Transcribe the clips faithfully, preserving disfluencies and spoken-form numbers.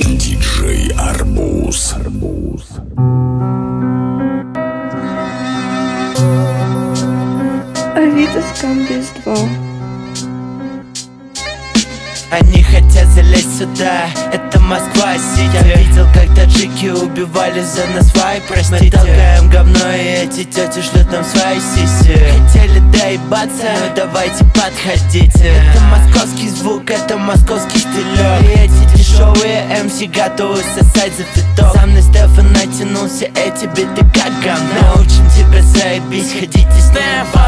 Диджей Арбуз. Авито Скамбиз два. Они хотят залезть сюда, это Москва-Сити. Я видел, как таджики убивали за нас вай, простите. Мы толкаем говно, и эти тети шлют нам свои сиси. Хотели доебаться, ну давайте подходите. Это московский звук, это московский стилек. И эти дешевые эм си готовы сосать за фиток. Сам на Стефан натянулся, эти биты как говно. Научим тебя заебись, ходите с ним в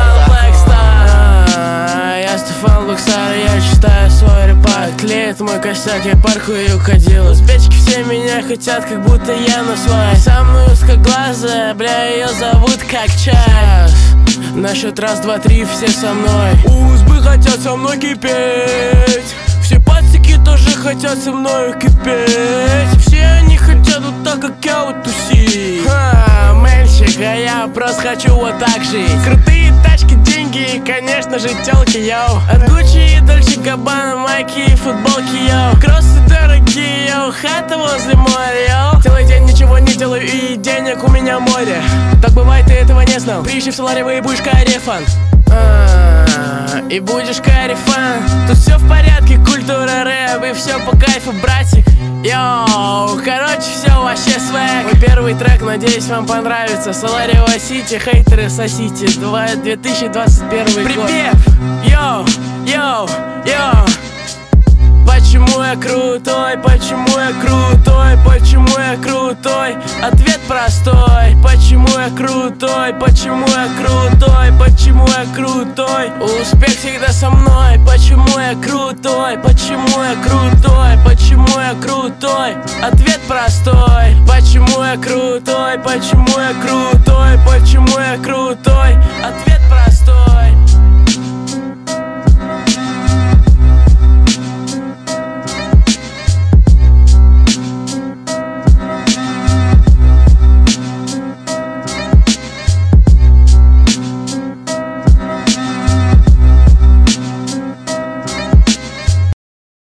Я Стефан Луксар, я читаю свой репат. Клеит мой косяк, я паркую и уходил. Узбечки все меня хотят, как будто я на свай. Самая узкоглазая, бля, ее зовут как час. На счет раз, два, три, все со мной. Узбы хотят со мной кипеть. Все пацики тоже хотят со мной кипеть. Все они хотят вот так, как я вот тусить. Ха, мальчик, а я просто хочу вот так жить. Крутые тачки, деньги и, конечно же, тёлки, йоу. От Гуччи и Дольче Габбана, майки и футболки, йоу. Кроссы дорогие, йоу, хата возле моря, йоу. Целый день ничего не делаю и денег у меня море. Так бывает, ты этого не знал. Приезжай в Соларево и будешь карифан. И будешь карифан. Тут все в порядке, культура рэп и все по кайфу, братик. Йоу, короче, все вообще свэг. Мой первый трек, надеюсь, вам понравится. Соларево Сити, хейтеры сосите. две тысячи двадцать первый год. Припев, йоу, йоу, йоу. Почему я крутой, почему я крутой, почему я крутой? Ответ простой. Почему я крутой, почему я крутой, почему я крутой? Успех всегда со мной. Почему я крутой, почему я крутой, почему я крутой? Ответ простой. Почему я крутой, почему я крутой, почему я